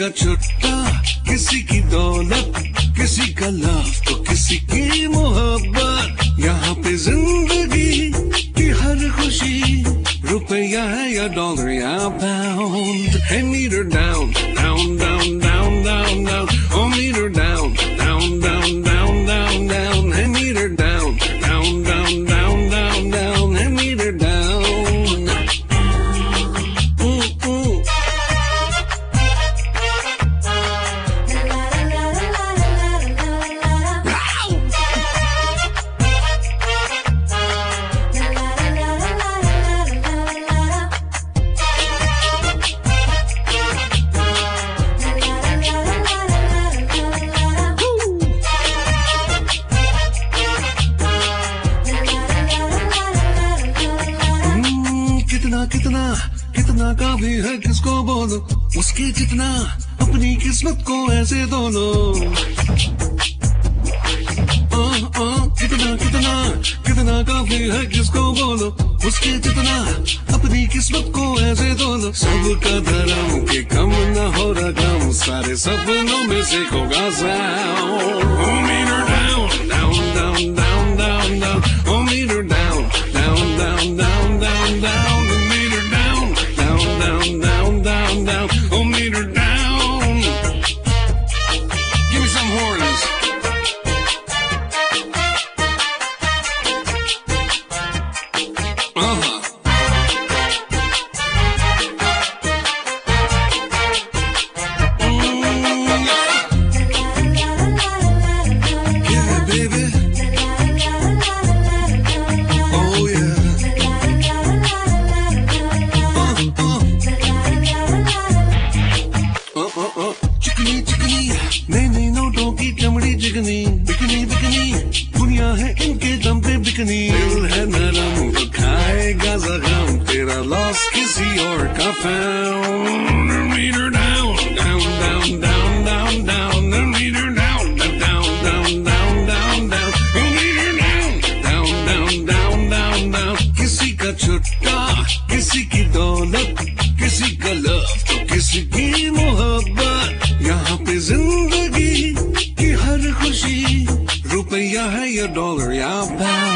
का छुट्टा, किसी की दौलत, किसी का लव तो किसी की मोहब्बत। यहाँ पे जिंदगी की हर खुशी रुपया है या डॉलर या pound. Hey, meet her down, down, down, down, down, down. Oh, meet her down, down, down, down, down, down. Hey, meet her down, down, down, down, down, down. Hey, meet her down. कितना कितना का भी है किसको बोलो, उसके जितना अपनी किस्मत को ऐसे दो लो। कितना कितना कितना का भी है किसको बोलो, उसके जितना अपनी किस्मत को ऐसे दो लो। सबका धर्म के कम न हो रकम, सारे सपनों में से होगा sound. Oh, meet her down, down, down, down, down, down. Oh, meet her down, down, down, down, down, down. Down, down, down, oh, meet her down. Give me some horns. Yeah, baby. Oh, yeah. चिकनी चिकनी नई नई नोटों की चमड़ी चिकनी, bikini bikini दुनिया है इनके दम पे बिकनी। दिल है नरम तो खाएगा जख्म, तेरा लॉस किसी और का found. Meet her down, down, down, down, down, down. Meet her down, down, down, down, down, down. Meet her down, down, down, down, down, down. किसी का छुट्टा, किसी की दौलत, किसी का लव तो किसी की मोहब्बत। यहाँ पे जिंदगी की हर खुशी रुपया है या डॉलर या पाउंड।